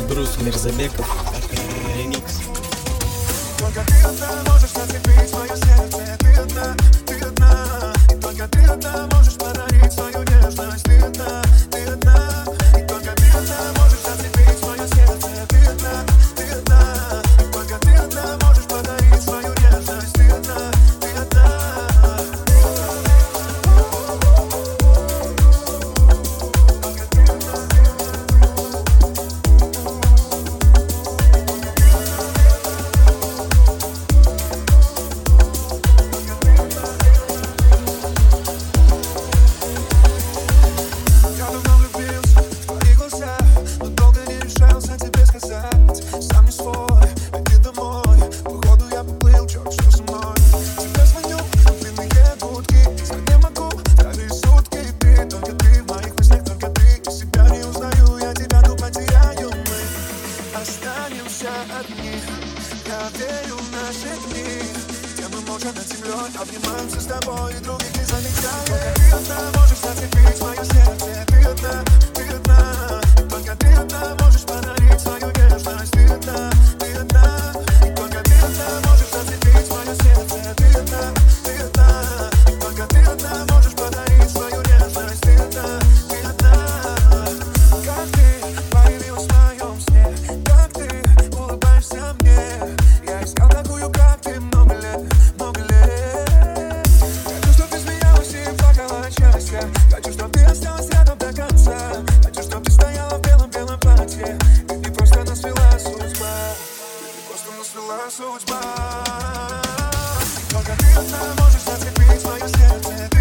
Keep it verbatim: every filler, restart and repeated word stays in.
Эльбрус Мирзабеков, ремикс. Только ты одна можешь зацепить мое сердце. Ты одна, ты одна. И только ты одна можешь подарить свою нежность. Ты одна, ты одна. И только ты одна можешь зацепить мое сердце. Ты одна, ты одна. И только ты одна можешь подарить свою нежность. Ты одна, ты одна. Сам не свой, иди домой. Походу я поплыл, черт, что со мной. Тебе звоню, длинные гудки. Спать не могу, вторые сутки. Ты, только ты в моих мыслях, только ты. Я себя не узнаю, я тебя тупо теряю. Мы останемся одни. Я верю в наши дни, где мы молча над землей обнимаемся с тобой и других не замечаем. Только ты одна можешь зацепить мое сердце. Ты одна, ты одна. Только ты одна можешь подарить свою нежность. Ты одна, ты одна. И только ты одна можешь зацепить мое сердце. Ты одна, ты одна. И только ты одна можешь подарить свою нежность. Ты одна, ты одна. Как ты появилась в моем сне, как ты улыбаешься мне. Я искал такую, как ты, много лет, много лет. Хочу, чтоб ты смеялась и плакала от счастья. Хочу, чтоб ты осталась рядом до конца. Хочу, чтоб ты стояла в белом-белом платье. Ведь не просто нас свела судьба. Ведь не просто нас свела судьба. Только ты одна можешь зацепить мое сердце.